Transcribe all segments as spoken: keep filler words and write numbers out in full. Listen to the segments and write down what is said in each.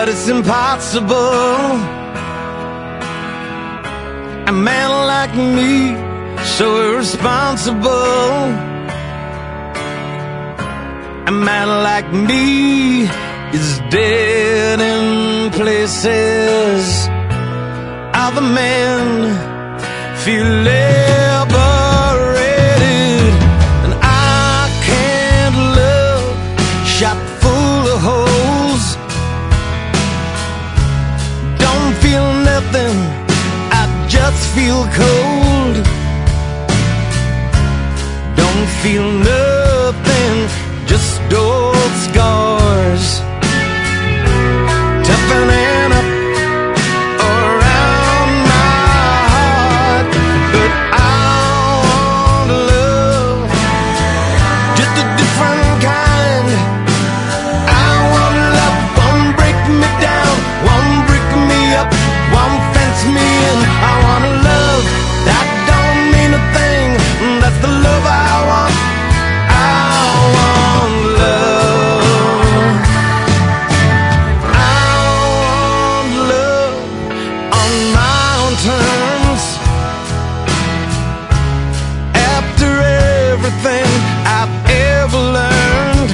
but it's impossible. A man like me, so irresponsible. A man like me is dead in places. Other men feel liberated, and I can't love shot full of holes. Don't feel nothing, I just feel cold. Don't feel nothing, just old scars. Toughening up around my heart, but I want love, just a different kind. I want love, won't break me down, won't break me up, won't fence me in. I want love that don't mean a thing, that's the love I want. Everything I've ever learned,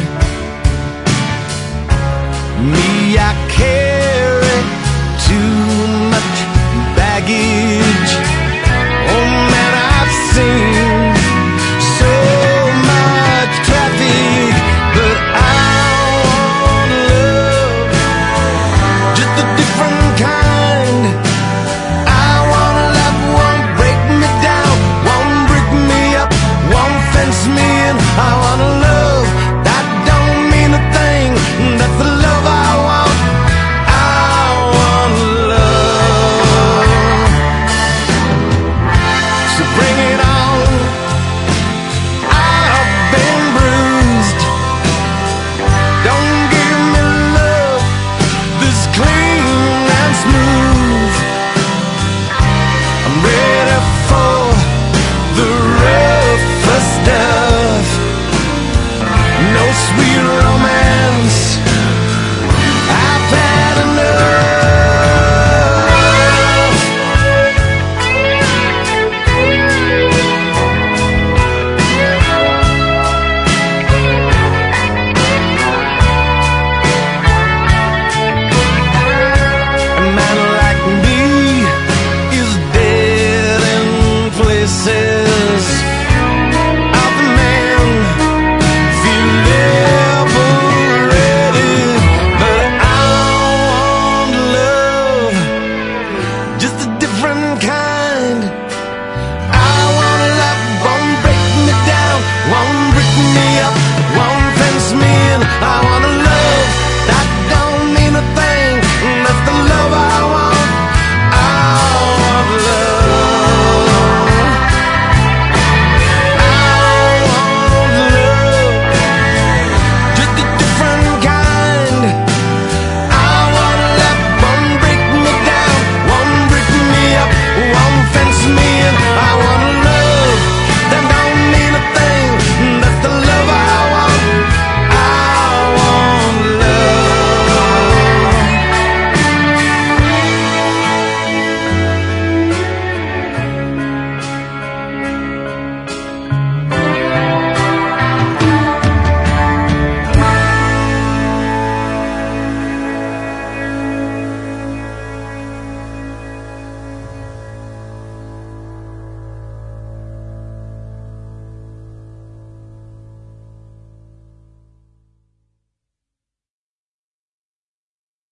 me, I carry too much baggage. Oh man, I've seen so much traffic, but I want love, just a different kind. I want love, won't break me down, won't break me up, won't fence me in. I want love that don't mean a thing, that's the love I want. I want love, so bring it on. I've been bruised, don't give me love this clean and smooth. I'm ready for the rougher stuff. No sweet romance, I've had enough. A man like me is dead in places.